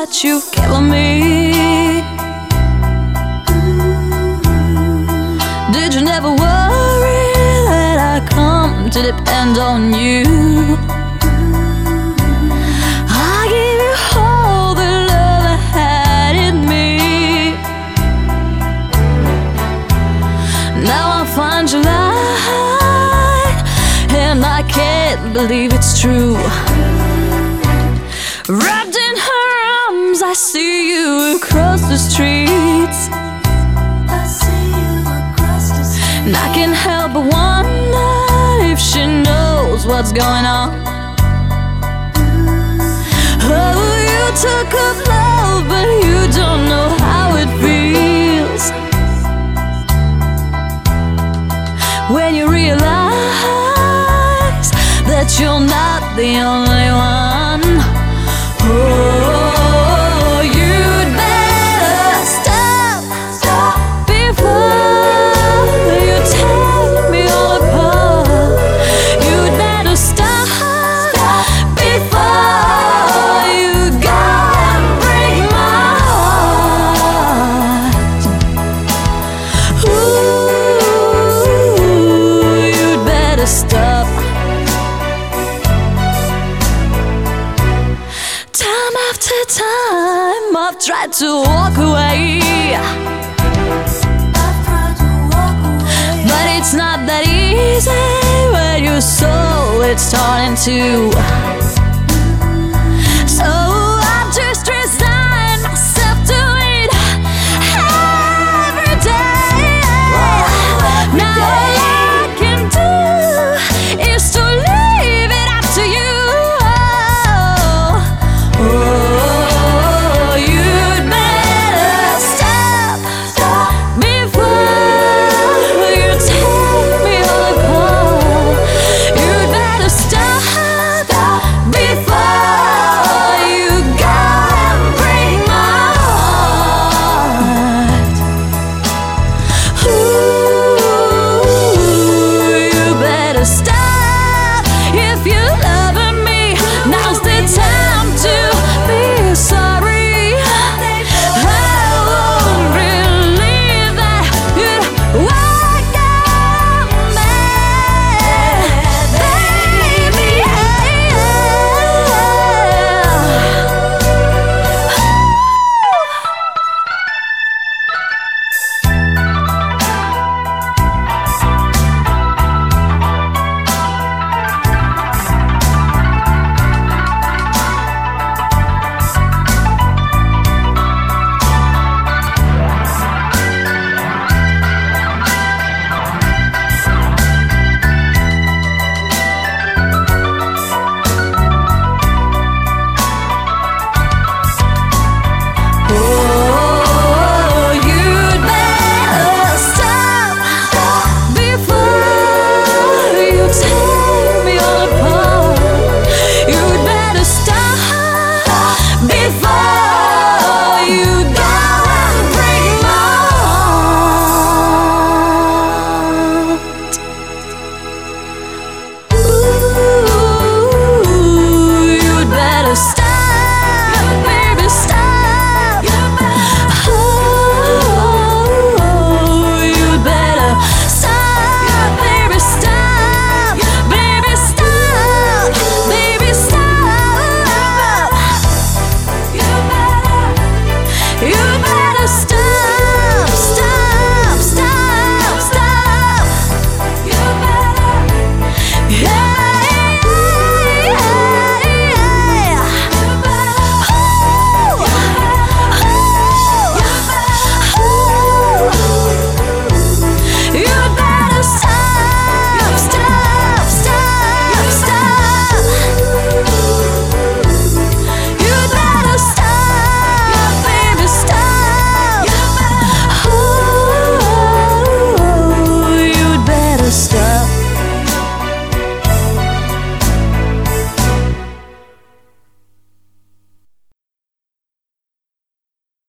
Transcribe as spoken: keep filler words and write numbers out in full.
that you're killing me. Did you never worry that I come to depend on you? I gave you all the love I had in me. Now I find you lying, and I can't believe it's true. Wrapped in her arms, I see you across the streets. And I can't help but wonder if she knows what's going on. Oh, you took up love, but you don't know how it feels when you realize that you're not the only one. Oh, you'd better stop, stop before you tear me all apart. You'd better stop, stop before you go and break my heart. Ooh, you'd better stop. Time after time, I've tried to walk away, but it's not that easy when your soul it's torn in two.